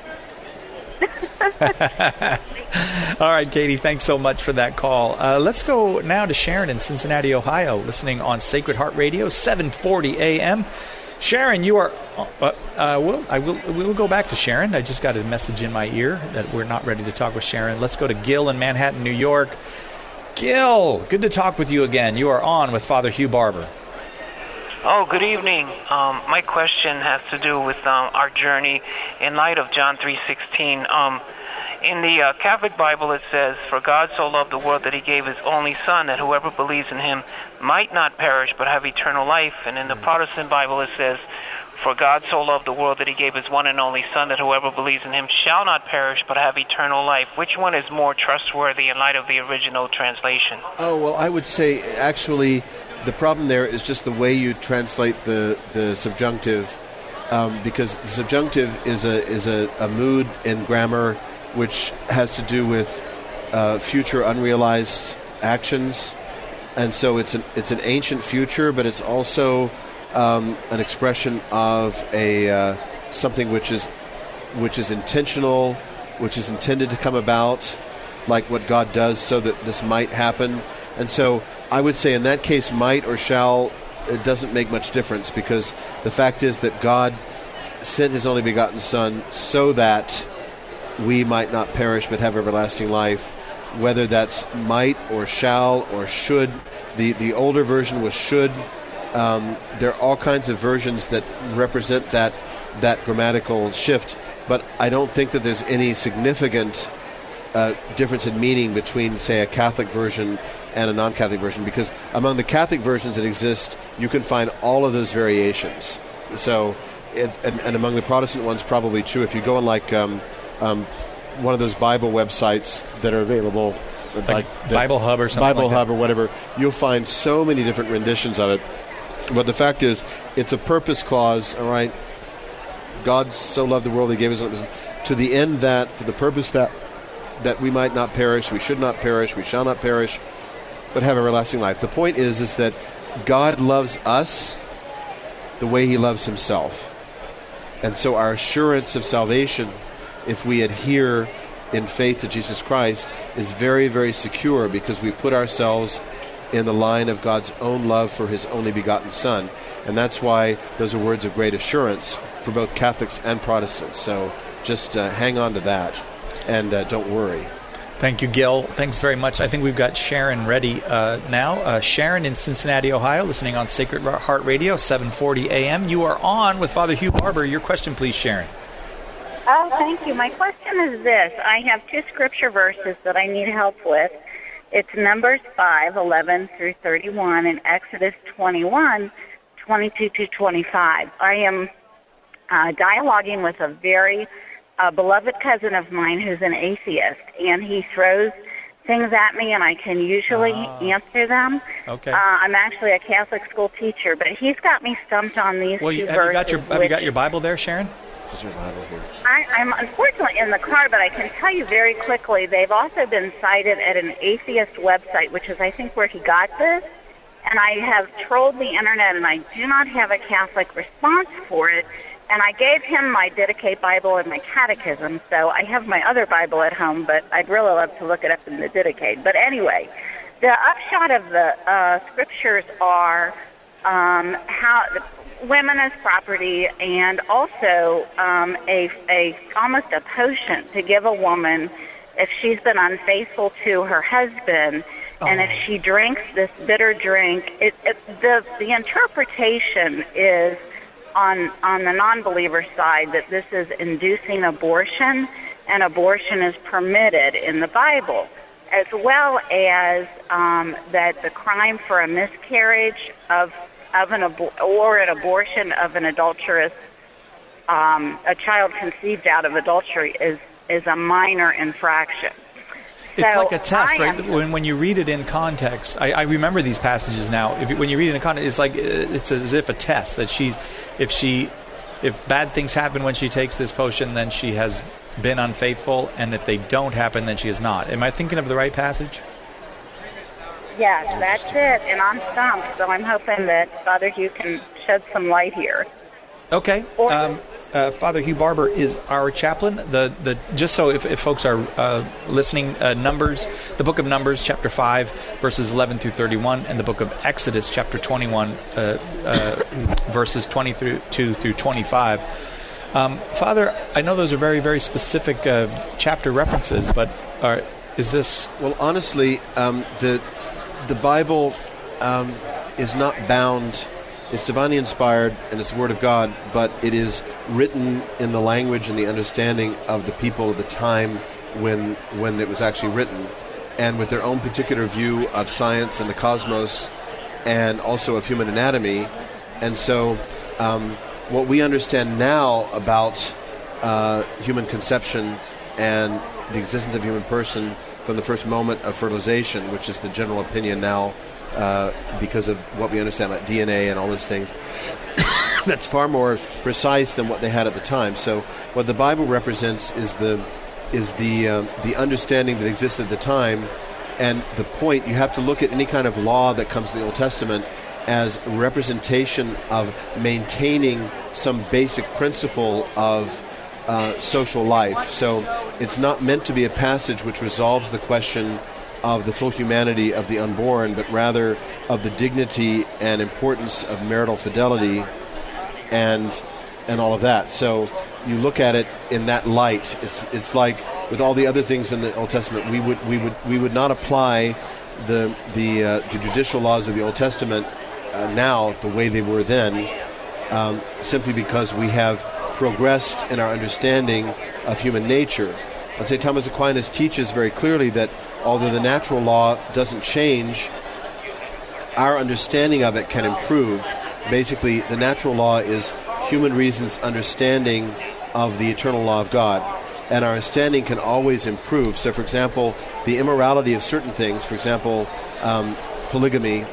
All right, Katie, thanks so much for that call. Let's go now to Sharon in Cincinnati, Ohio, listening on Sacred Heart Radio, 740 AM. Sharon, you are... we'll go back to Sharon. I just got a message in my ear that we're not ready to talk with Sharon. Let's go to Gil in Manhattan, New York. Gil, good to talk with you again. You are on with Father Hugh Barber. Oh, good evening. My question has to do with our journey in light of John 3:16. In the Catholic Bible it says, "For God so loved the world that he gave his only Son, that whoever believes in him might not perish but have eternal life." And in the Protestant Bible it says, "For God so loved the world that he gave his one and only Son, that whoever believes in him shall not perish but have eternal life." Which one is more trustworthy in light of the original translation? Oh, well, I would say actually the problem there is just the way you translate the subjunctive, because the subjunctive is a mood in grammar which has to do with future unrealized actions, and so it's an ancient future, but it's also an expression of a something which is intentional, which is intended to come about, like what God does so that this might happen. And so I would say in that case, might or shall, it doesn't make much difference, because the fact is that God sent his only begotten Son so that we might not perish but have everlasting life. Whether that's might or shall or should, the older version was should. There are all kinds of versions that represent that grammatical shift, but I don't think that there's any significant difference in meaning between, say, a Catholic version and a non-Catholic version, because among the Catholic versions that exist, you can find all of those variations. So, and among the Protestant ones, probably true. If you go on like one of those Bible websites that are available, like Bible Hub or something Bible like Hub that. or whatever, you'll find so many different renditions of it. But the fact is, it's a purpose clause, all right? God so loved the world, he gave his own, to the end that, for the purpose that we might not perish, we should not perish, we shall not perish, but have everlasting life. The point is that God loves us the way he loves himself. And so our assurance of salvation, if we adhere in faith to Jesus Christ, is very, very secure, because we put ourselves in the line of God's own love for his only begotten Son. And that's why those are words of great assurance for both Catholics and Protestants. So just hang on to that, and don't worry. Thank you, Gil. Thanks very much. I think we've got Sharon ready now. Sharon in Cincinnati, Ohio, listening on Sacred Heart Radio, 740 AM. You are on with Father Hugh Barber. Your question, please, Sharon. Oh, thank you. My question is this. I have two scripture verses that I need help with. It's Numbers 5:11 through 31, and Exodus 21:22 to 25. I am dialoguing with a very beloved cousin of mine who's an atheist, and he throws things at me, and I can usually answer them. Okay. I'm actually a Catholic school teacher, but he's got me stumped on these two verses. Have you got your Bible there, Sharon? Is your Bible here? I'm unfortunately in the car, but I can tell you very quickly, they've also been cited at an atheist website, which is, I think, where he got this. And I have trolled the internet, and I do not have a Catholic response for it. And I gave him my Didache Bible and my catechism, so I have my other Bible at home, but I'd really love to look it up in the Didache. But anyway, the upshot of the scriptures are how women as property, and also a almost a potion to give a woman if she's been unfaithful to her husband, and if she drinks this bitter drink. The interpretation is on the non-believer side that this is inducing abortion, and abortion is permitted in the Bible, as well as that the crime for a miscarriage or an abortion of an adulterous, a child conceived out of adultery is a minor infraction. It's like a test, right? When you read it in context, I remember these passages now. When you read it in context, it's like it's as if a test that if bad things happen when she takes this potion, then she has been unfaithful, and if they don't happen, then she is not. Am I thinking of the right passage? Yes, that's it, and I'm stumped, so I'm hoping that Father Hugh can shed some light here. Okay. Father Hugh Barber is our chaplain. Just so if folks are listening, Numbers, the book of Numbers, chapter 5, verses 11 through 31, and the book of Exodus, chapter 21, verses 22 through 25. Father, I know those are very, very specific chapter references, but is this... Well, honestly, the Bible is not bound. It's divinely inspired and it's the Word of God, but it is written in the language and the understanding of the people of the time when it was actually written, and with their own particular view of science and the cosmos, and also of human anatomy. And so what we understand now about human conception and the existence of human person from the first moment of fertilization, which is the general opinion now, because of what we understand about DNA and all those things, that's far more precise than what they had at the time. So what the Bible represents is the understanding that existed at the time, and the point, you have to look at any kind of law that comes in the Old Testament as a representation of maintaining some basic principle of social life. So it's not meant to be a passage which resolves the question of the full humanity of the unborn, but rather of the dignity and importance of marital fidelity and all of that. So you look at it in that light. It's like with all the other things in the Old Testament, we would not apply the judicial laws of the Old Testament now the way they were then, simply because we have progressed in our understanding of human nature. And St. Thomas Aquinas teaches very clearly that although the natural law doesn't change, our understanding of it can improve. Basically, the natural law is human reason's understanding of the eternal law of God, and our understanding can always improve. So, for example, the immorality of certain things, for example, polygamy,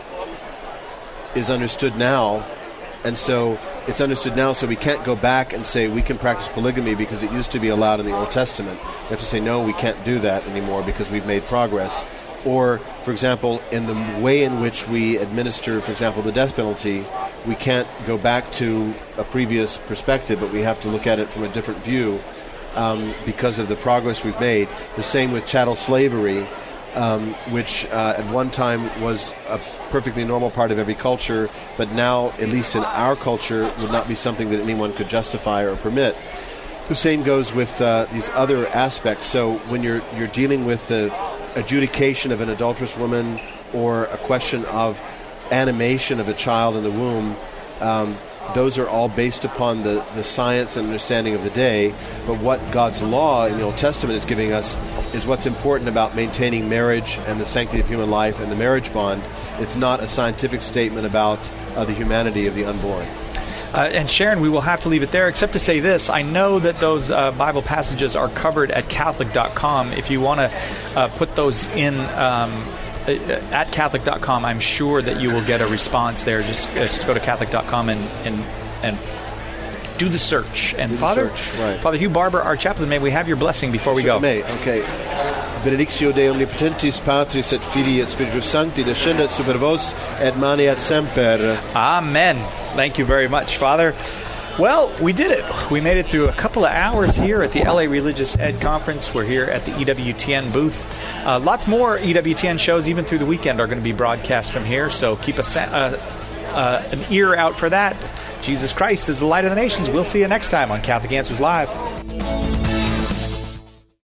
is understood now, and so it's understood now, so we can't go back and say we can practice polygamy because it used to be allowed in the Old Testament. We have to say, no, we can't do that anymore because we've made progress. Or, for example, in the way in which we administer, for example, the death penalty, we can't go back to a previous perspective, but we have to look at it from a different view because of the progress we've made. The same with chattel slavery, which at one time was a perfectly normal part of every culture, but now, at least in our culture, would not be something that anyone could justify or permit. The same goes with these other aspects. So when you're dealing with the adjudication of an adulterous woman or a question of animation of a child in the womb, those are all based upon the science and understanding of the day. But what God's law in the Old Testament is giving us is what's important about maintaining marriage and the sanctity of human life and the marriage bond. It's not a scientific statement about the humanity of the unborn. And Sharon, we will have to leave it there, except to say this. I know that those Bible passages are covered at Catholic.com. If you want to put those in at Catholic.com, I'm sure that you will get a response there. Just go to Catholic.com and do the search. And Father Hugh Barber, our chaplain, may we have your blessing before we go? May. Okay. Benedictio Dei Omnipotentis, Patris et Filii et Spiritus Sancti, descendat super vos et maneat semper. Amen. Thank you very much, Father. Well, we did it. We made it through a couple of hours here at the LA Religious Ed Conference. We're here at the EWTN booth. Lots more EWTN shows, even through the weekend, are going to be broadcast from here, so keep an ear out for that. Jesus Christ is the light of the nations. We'll see you next time on Catholic Answers Live.